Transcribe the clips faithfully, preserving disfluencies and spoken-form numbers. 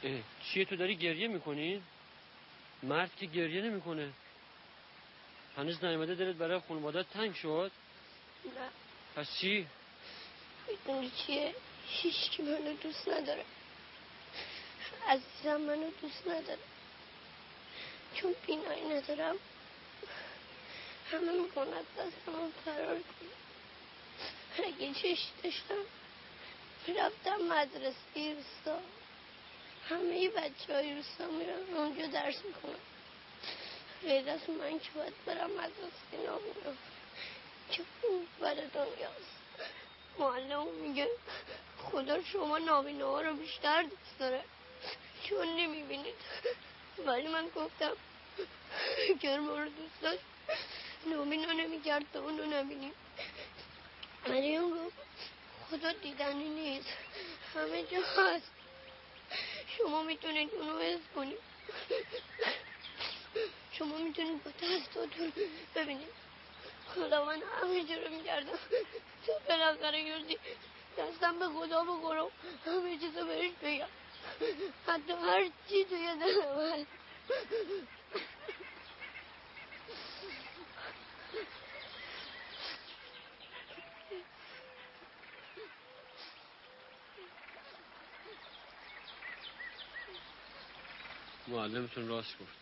چیه تو داری گریه میکنی؟ مرد که گریه نمیکنه. هنوز نیامده دلت برای خانواده‌ات تنگ شد؟ نه. پس چی؟ میدونی چیه؟ هیچ کی منو دوست نداره. عزیزم منو دوست نداره. چون بینایی ندارم همه میکنن دستمون فرار کنم. اگه چشم داشتم میرفتم مدرسه روستا. همه بچه های روستا میرن اونجا درس میکنن. غیر از من که باید برم مدرسه نامونم که اون برای دنیاست. معلم میگه خدا شما نابینه ها رو بیشتر دوست داره چون نمیبینید. ولی من گفتم اگر ما رو دوست داشت نابینا نمیکرد تا اونو نبینیم. مریم گفت خدا دیدنی نیست، همه جا هست، شما میتونید اونو حس کنید. شما میتونید با دستاتون ببینید. خدا من همه جا رو میکردم تا بالاخره یوزی دستم به خدا بخورم همه چیزو بهش بگم، حتی هر چی توی دلم هست. معلمتون راست گفت.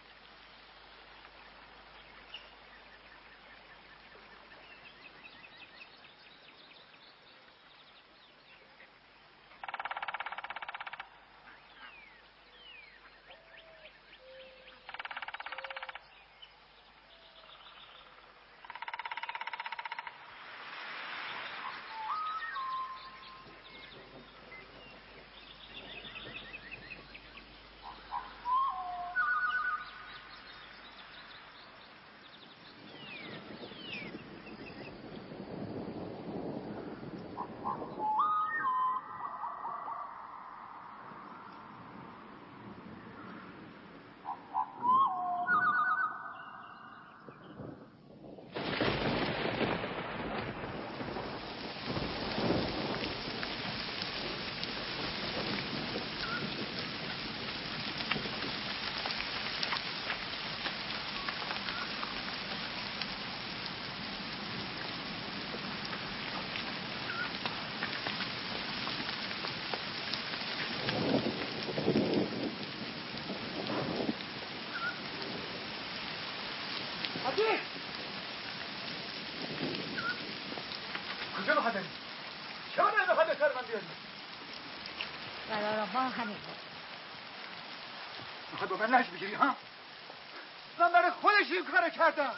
همین بود. میخوای با من لج بگیری ها؟ من برای خودش این کار کردم.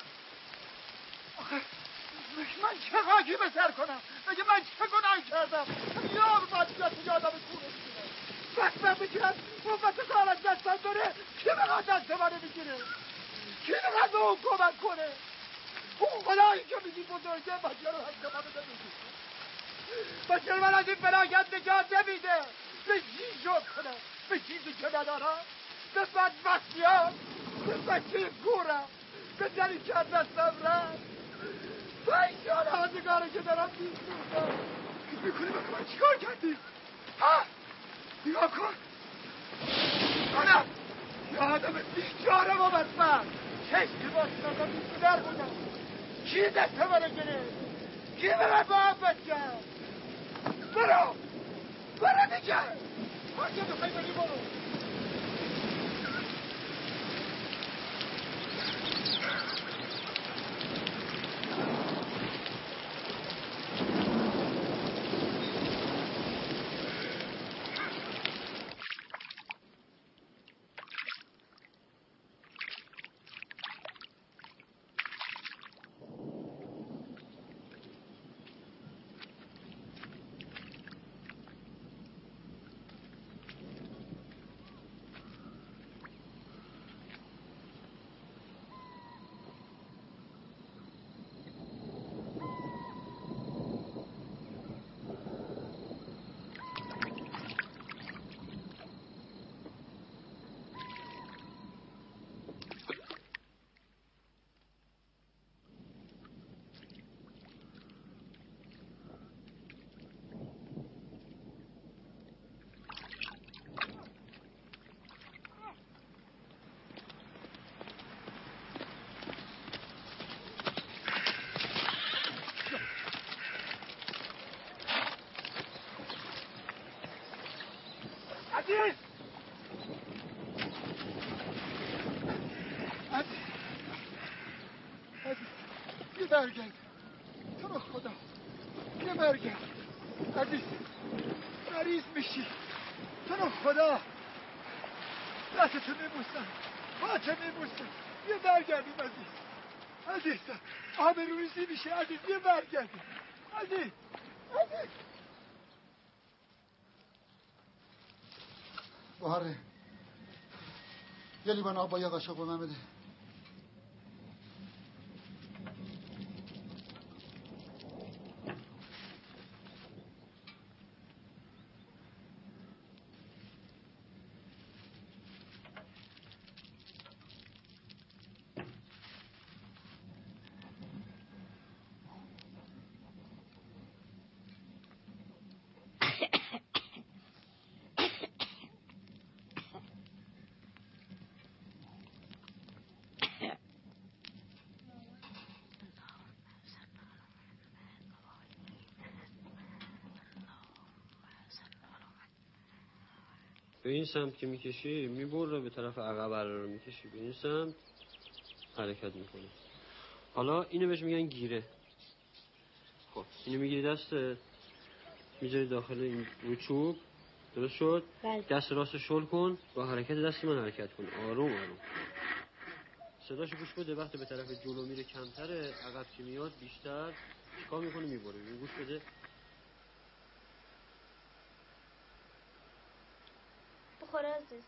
آخه من چه خاکی به سر کنم؟ مگه من چه گناه کردم؟ یار بدبخت یادم کونه میگیره. بدبخت میگیرم قوت کار دستم داره. کی میخواد دست منو بگیره؟ کی میخواد به اون کمک کنه؟ اون خدایی که میگی بزرگه بچه رو هم منو نمیگی. بچه من از این فلاکت نجات نمیده. به چی شد کنم؟ به چیزی که ندارم؟ به بدبختی ها؟ به بچه گورم؟ به زنی که از دستم رفت؟ پنجان آزگاره که دارم میسوزم. میکنی با من چی کار کردی؟ ها؟ نگاه کن آنم یه آدم بیچاره و بدبخت چشمی باشتم بیشتر بودم. کی دست منو گرفت؟ کی به محبت کرد؟ برو برو دیگه هر جا بخوای بری برو. عزیز عزیز عزیز یه برگرد تو رو خدا یه برگرد عزیز مریض میشی تو رو خدا دستتو میبوسم پاچه میبوسم یه برگردیم عزیز عزیز آبروریزی میشه عزیز یه برگردیم عزیز عزیز بهاره یه لیوان آب با یه قاشق به من بده به این سمت که میکشی میبره به طرف عقب رو میکشی به این سمت حرکت میکنی. حالا اینو بهش میگن گیره. خب اینو میگیری دستت میذاری داخل این رو چوب درست شد. بله. دست راست شل کن با حرکت دست من حرکت کن آروم آروم. صداشو گوش بده وقتی به طرف جلو میره کمتره عقب که میاد بیشتر چیکار میکنه میبره. این گوش بده. بخور عزیز.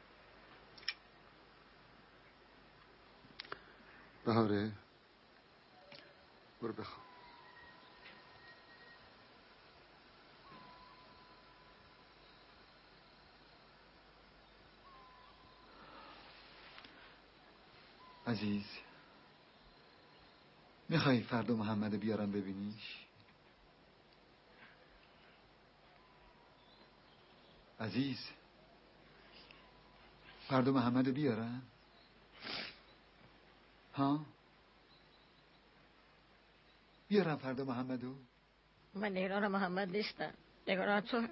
بهاره برو بخواب. عزیز میخوایی فردا محمد بیارم ببینیش؟ عزیز فردا محمد بیارم؟ ها؟ بیارم فردا محمدو؟ من نگران محمد نیستم نگران تو.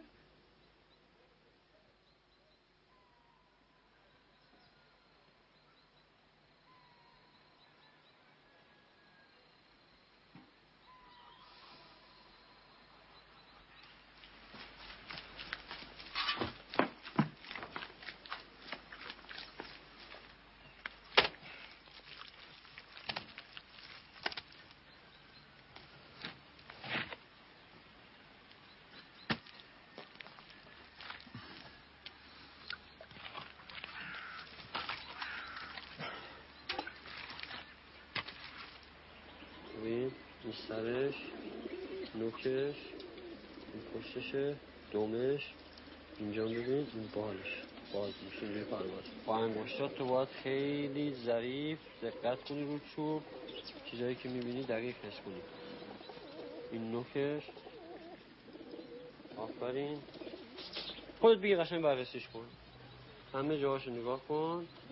این سرش نوکش این پشتشه دومش اینجا ببین این بالش باز میشه روی پرواز با انگشتات تو باید خیلی ظریف دقت کنی رو چوب چیزایی که میبینی دقیق حس کنی. این نوکش آفرین خودت بگی قشنگ بررسیش کن همه جاهاشو نگاه کن